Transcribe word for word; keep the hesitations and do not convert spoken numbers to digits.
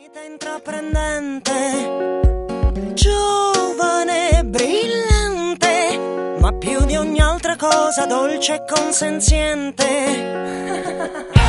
Vita intraprendente, giovane, brillante, ma più di ogni altra cosa dolce e consenziente.